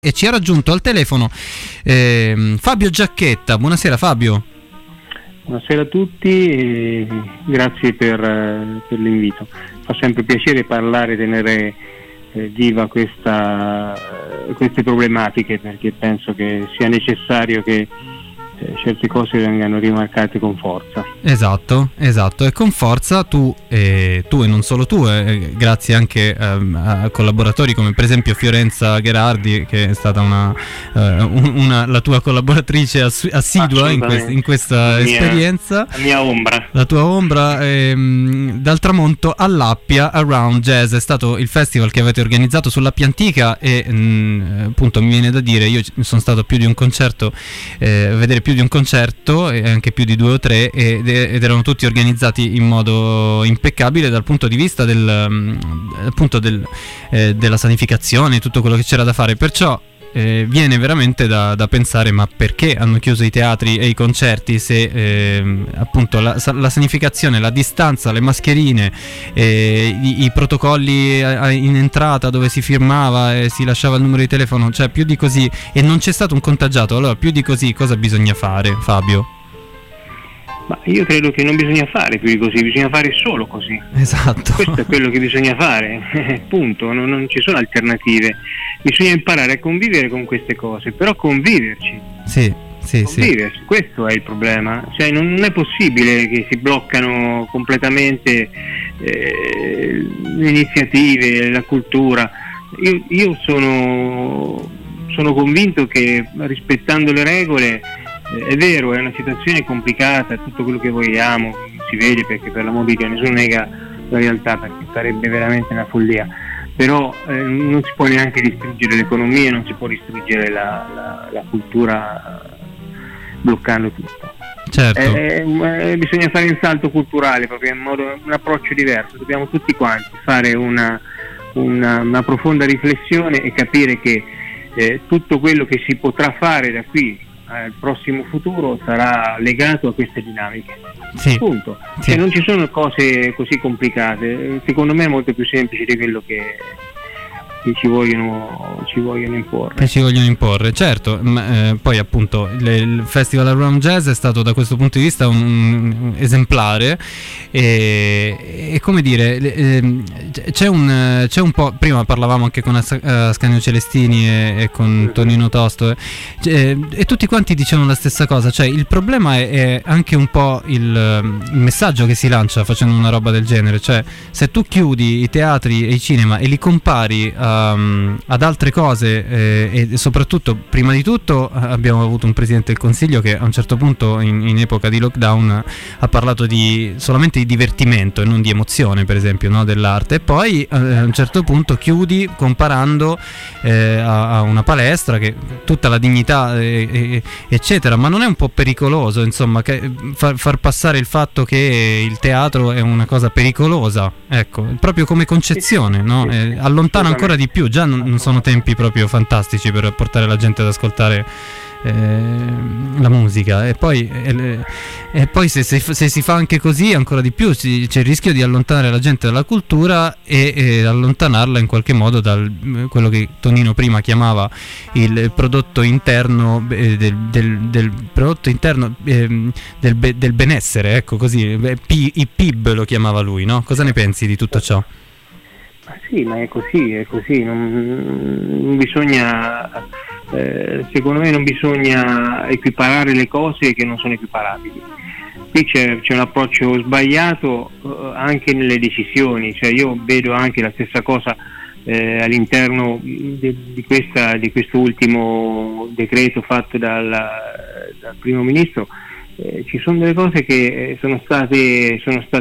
E ci ha raggiunto al telefono Fabio Giacchetta. Buonasera Fabio. Buonasera a tutti e grazie per l'invito. Fa sempre piacere parlare, tenere viva queste problematiche, perché penso che sia necessario che certe cose vengano rimarcate con forza. Esatto, e con forza tu e non solo tu, grazie anche a collaboratori come per esempio Fiorenza Gherardi, che è stata la tua collaboratrice assidua in questa esperienza. La mia ombra. La tua ombra. Dal tramonto all'Appia Around Jazz è stato il festival che avete organizzato sull'Appia Antica e appunto mi viene da dire, io sono stato a più di un concerto, vedere più di un concerto e anche più di 2 o 3 ed erano tutti organizzati in modo impeccabile dal punto di vista della sanificazione, tutto quello che c'era da fare, perciò viene veramente da pensare: ma perché hanno chiuso i teatri e i concerti se appunto la sanificazione, la distanza, le mascherine, i protocolli in entrata dove si firmava e si lasciava il numero di telefono, cioè più di così, e non c'è stato un contagiato, allora più di così cosa bisogna fare, Fabio? Ma io credo che non bisogna fare più di così, bisogna fare solo così. Esatto. Questo è quello che bisogna fare, punto, non ci sono alternative. Bisogna imparare a convivere con queste cose, però conviverci. Sì. Questo è il problema. Cioè non è possibile che si bloccano completamente le iniziative, la cultura. Io sono convinto che rispettando le regole, è vero, è una situazione complicata, tutto quello che vogliamo, si vede, perché per l'amor di Dio nessuno nega la realtà, perché sarebbe veramente una follia, però non si può neanche distruggere l'economia, non si può distruggere la cultura bloccando tutto. Certo. Bisogna fare un salto culturale, proprio in modo, un approccio diverso, dobbiamo tutti quanti fare una profonda riflessione e capire che tutto quello che si potrà fare da qui al prossimo futuro sarà legato a queste dinamiche. Sì. Punto. Sì. Non ci sono cose così complicate, secondo me è molto più semplice di quello che ci vogliono imporre. Certo, ma, poi appunto il Festival Around Jazz è stato da questo punto di vista un esemplare e come dire, c'è un po', prima parlavamo anche con Ascanio Celestini e con Tonino Tosto e tutti quanti dicevano la stessa cosa, cioè il problema è anche un po' il messaggio che si lancia facendo una roba del genere, cioè se tu chiudi i teatri e i cinema e li compari ad altre cose e soprattutto, prima di tutto, abbiamo avuto un Presidente del Consiglio che a un certo punto in epoca di lockdown ha parlato solamente di divertimento e non di emozione, per esempio, no, dell'arte, e poi a un certo punto chiudi comparando a una palestra che tutta la dignità eccetera, ma non è un po' pericoloso, insomma, far passare il fatto che il teatro è una cosa pericolosa, ecco, proprio come concezione, no? Allontana ancora di più, già non sono tempi proprio fantastici per portare la gente ad ascoltare la musica, e poi se si fa anche così ancora di più c'è il rischio di allontanare la gente dalla cultura e allontanarla in qualche modo quello che Tonino prima chiamava il prodotto interno del prodotto interno del benessere, ecco, così il PIB lo chiamava lui, no? Cosa ne pensi di tutto ciò? Sì, ma è così, non bisogna, secondo me non bisogna equiparare le cose che non sono equiparabili. Qui c'è un approccio sbagliato anche nelle decisioni, cioè io vedo anche la stessa cosa all'interno di questo ultimo decreto fatto dal primo ministro. Ci sono delle cose che sono state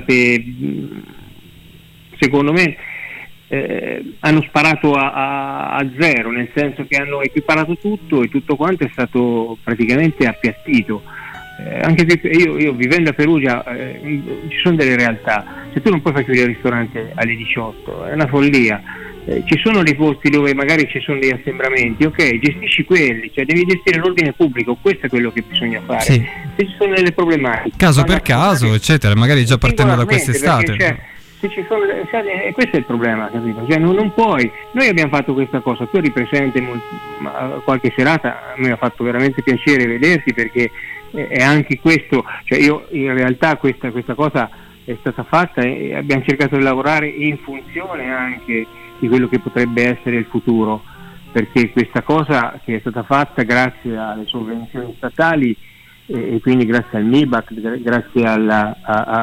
secondo me hanno sparato a zero, nel senso che hanno equiparato tutto e tutto quanto è stato praticamente appiattito. Anche se io vivendo a Perugia ci sono delle realtà, se tu non puoi far chiudere il ristorante alle 18 è una follia. Ci sono dei posti dove magari ci sono degli assembramenti, ok, gestisci quelli, cioè devi gestire l'ordine pubblico, questo è quello che bisogna fare. Sì. Se ci sono delle problematiche caso per caso, eccetera, magari già partendo da quest'estate. se ci sono, e questo è il problema, capito? Cioè non puoi, noi abbiamo fatto questa cosa, tu eri presente qualche serata, a me ha fatto veramente piacere vederti, perché è anche questo, cioè io in realtà questa cosa è stata fatta e abbiamo cercato di lavorare in funzione anche di quello che potrebbe essere il futuro, perché questa cosa che è stata fatta grazie alle sovvenzioni statali e quindi grazie al MIBAC, grazie al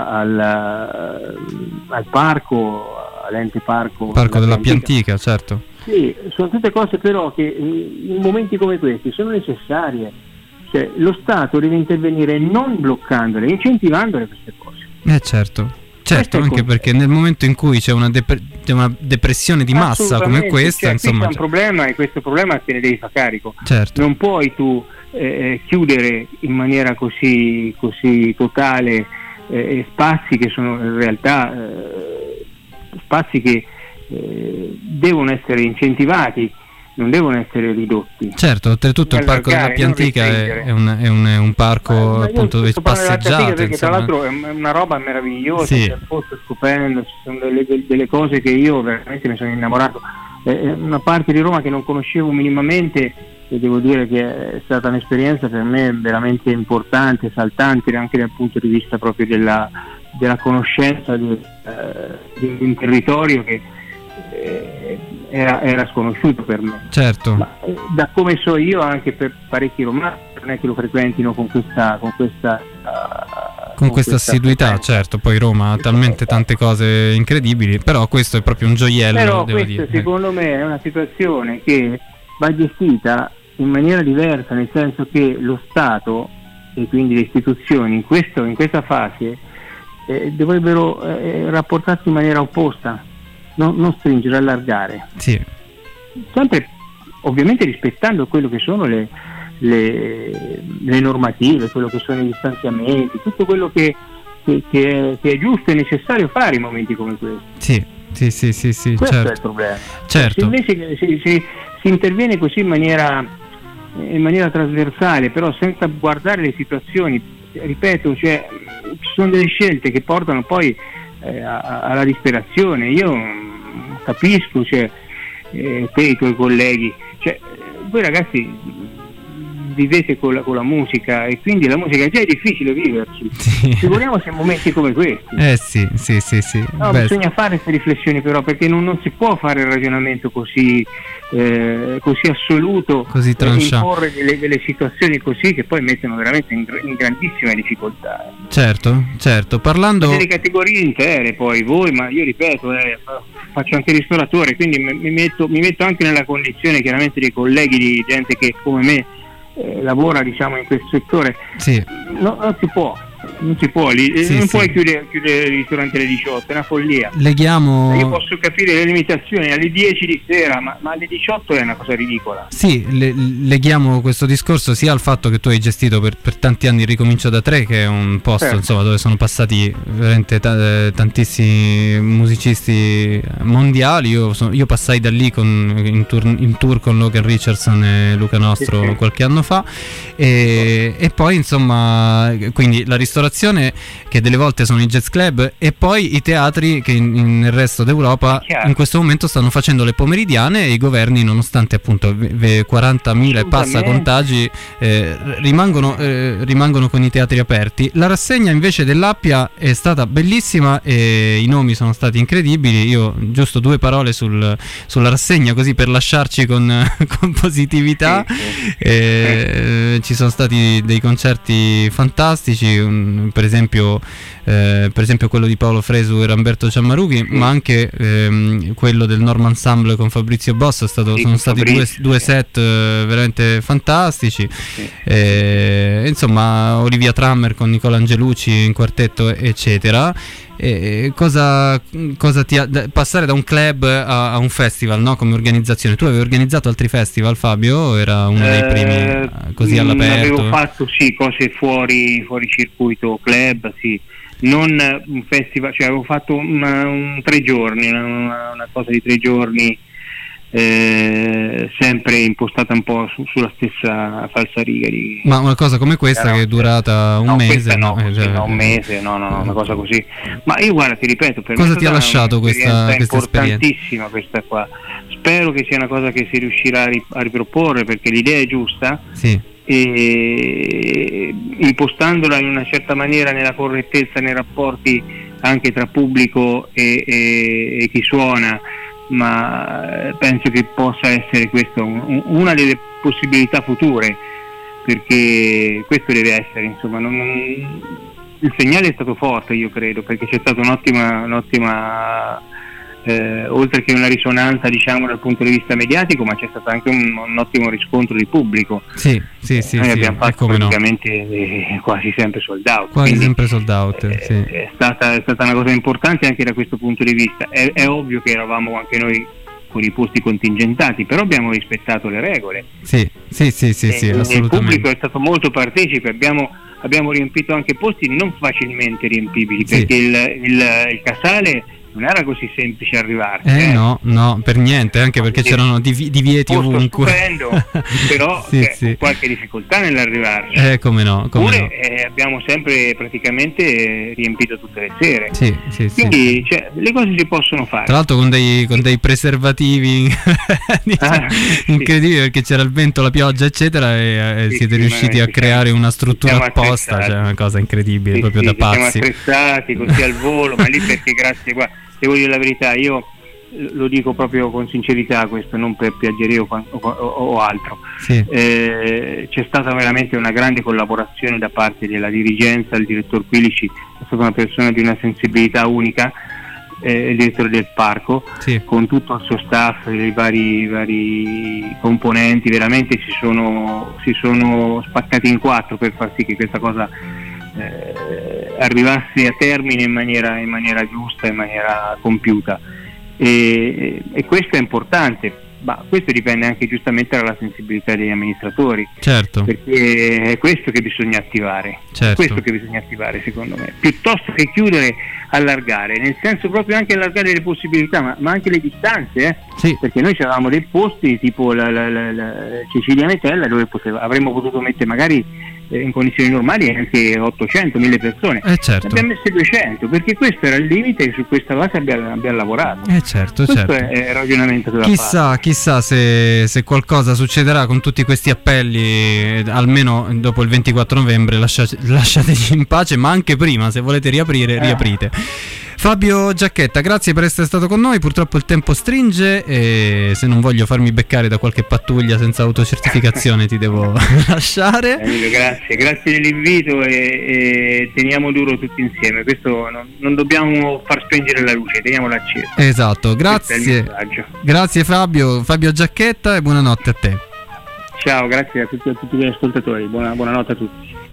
parco, all'ente parco della Piantica, certo. Sì, sono tutte cose però che in momenti come questi sono necessarie, cioè lo Stato deve intervenire non bloccandole, incentivandole queste cose. Certo, anche perché nel momento in cui c'è una depressione di massa come questa, insomma, c'è un problema, e questo problema te ne devi fare carico. Certo. Non puoi tu chiudere in maniera così totale spazi che sono in realtà spazi che devono essere incentivati, non devono essere ridotti. Certo, oltretutto il parco della Piantica è un parco appunto dove passeggiate, perché tra l'altro è una roba meravigliosa, sì. È un posto stupendo, ci sono delle cose che io veramente mi sono innamorato, una parte di Roma che non conoscevo minimamente, e devo dire che è stata un'esperienza per me veramente importante, saltante, anche dal punto di vista proprio della conoscenza di un territorio che era sconosciuto per me. Certo. Ma, da come so io, anche per parecchi romani non è che lo frequentino con questa assiduità, certo. Poi Roma ha talmente tante cose incredibili, però questo è proprio un gioiello. Però devo questo dire. Secondo me è una situazione che va gestita in maniera diversa, nel senso che lo Stato e quindi le istituzioni in questa fase dovrebbero rapportarsi in maniera opposta, non stringere, allargare. Sì. Sempre ovviamente rispettando quello che sono le normative, quello che sono i distanziamenti, tutto quello che è giusto e necessario fare in momenti come questi. Sì, questo certo. è il problema. Certo. Se invece si interviene così in maniera trasversale, però senza guardare le situazioni, ripeto, cioè ci sono delle scelte che portano poi alla disperazione. Io capisco, cioè te e i tuoi colleghi, cioè voi ragazzi vivete con la musica, e quindi la musica già è difficile viverci, figuriamoci in momenti come questi. Sì. No, bisogna fare queste riflessioni, però, perché non si può fare il ragionamento così assoluto, così imporre delle situazioni così che poi mettono veramente in grandissime difficoltà. Certo, parlando delle categorie intere, poi voi, ma io ripeto, faccio anche ristoratore, quindi mi metto anche nella condizione chiaramente dei colleghi, di gente che come me lavora, diciamo, in questo settore. Sì. Non si può puoi chiudere il ristorante alle 18, è una follia. Io posso capire le limitazioni alle 10 di sera, ma alle 18 è una cosa ridicola. Sì, leghiamo questo discorso sia al fatto che tu hai gestito per tanti anni il Ricomincio da 3, che è un posto, certo, insomma, dove sono passati veramente tantissimi musicisti mondiali. Io passai da lì in tour con Logan Richardson e Luca Nostro, sì, qualche anno fa, e poi insomma, quindi la ristorazione, che delle volte sono i jazz club, e poi i teatri che nel resto d'Europa in questo momento stanno facendo le pomeridiane, e i governi, nonostante appunto 40.000 e passa contagi, rimangono con i teatri aperti. La rassegna invece dell'Appia è stata bellissima e i nomi sono stati incredibili. Io giusto 2 parole sulla rassegna, così per lasciarci con positività. Ci sono stati dei concerti fantastici, per esempio quello di Paolo Fresu e Ramberto Ciammarughi, ma anche quello del Norma Ensemble con Fabrizio Boss. Sono stati due set veramente fantastici. Insomma, Olivia Trammer con Nicola Angelucci in quartetto, eccetera. Cosa ti ha passare da un club a un festival, no? Come organizzazione, tu avevi organizzato altri festival, Fabio? Era uno dei primi così all'aperto? Avevo fatto cose fuori circuito club, sì, non un festival, cioè avevo fatto un 3 giorni, una cosa di 3 giorni sempre impostata un po' sulla stessa falsariga ma una cosa come questa che è durata un mese un mese una cosa così, ma io guarda, ti ripeto, per cosa ti ha lasciato questa importantissima questa qua. Spero che sia una cosa che si riuscirà a riproporre, perché l'idea è giusta, sì, e impostandola in una certa maniera, nella correttezza nei rapporti anche tra pubblico e chi suona, ma penso che possa essere questo una delle possibilità future, perché questo deve essere, insomma, il segnale è stato forte, io credo, perché c'è stata un'ottima oltre che una risonanza, diciamo, dal punto di vista mediatico, ma c'è stato anche un ottimo riscontro di pubblico. Sì, noi abbiamo fatto praticamente quasi sempre sold out. Sì. È stata una cosa importante anche da questo punto di vista. È ovvio che eravamo anche noi con i posti contingentati, però abbiamo rispettato le regole. Sì, assolutamente. Il pubblico è stato molto partecipe, abbiamo riempito anche posti non facilmente riempibili, perché il Casale non era così semplice arrivarci. No, per niente, anche perché c'erano divieti ovunque. Stupendo, però qualche difficoltà nell'arrivarci. Come no. Abbiamo sempre praticamente riempito tutte le sere. Quindi le cose si possono fare. Tra l'altro con dei preservativi incredibili, perché c'era il vento, la pioggia, eccetera, e siete riusciti a creare una struttura apposta, cioè una cosa incredibile, proprio da pazzi. Siamo attrezzati così al volo, ma lì perché grazie qua. Devo dire la verità, io lo dico proprio con sincerità, questo non per piaggeria o altro. C'è stata veramente una grande collaborazione da parte della dirigenza. Il direttore Quilici è stata una persona di una sensibilità unica, il direttore del parco, con tutto il suo staff, i vari componenti, veramente si sono spaccati in quattro per far sì che questa cosa arrivasse a termine in maniera giusta, in maniera compiuta, e questo è importante, ma questo dipende anche giustamente dalla sensibilità degli amministratori, perché è questo che bisogna attivare, secondo me, piuttosto che chiudere, allargare, nel senso proprio anche allargare le possibilità, ma anche le distanze, perché noi avevamo dei posti tipo la Cecilia Metella, dove avremmo potuto mettere magari in condizioni normali anche 800-1000 persone, abbiamo messo 200, perché questo era il limite, e su questa base abbiamo lavorato. Questo è il ragionamento che chissà se qualcosa succederà con tutti questi appelli, almeno dopo il 24 novembre lasciateci in pace, ma anche prima, se volete riaprire, riaprite. Fabio Giacchetta, grazie per essere stato con noi. Purtroppo il tempo stringe e se non voglio farmi beccare da qualche pattuglia senza autocertificazione ti devo lasciare. Grazie dell'invito e teniamo duro tutti insieme. Questo non dobbiamo far spengere la luce, teniamola accesa. Esatto, grazie Fabio Giacchetta, e buonanotte a te. Ciao, grazie a tutti gli ascoltatori, buonanotte a tutti.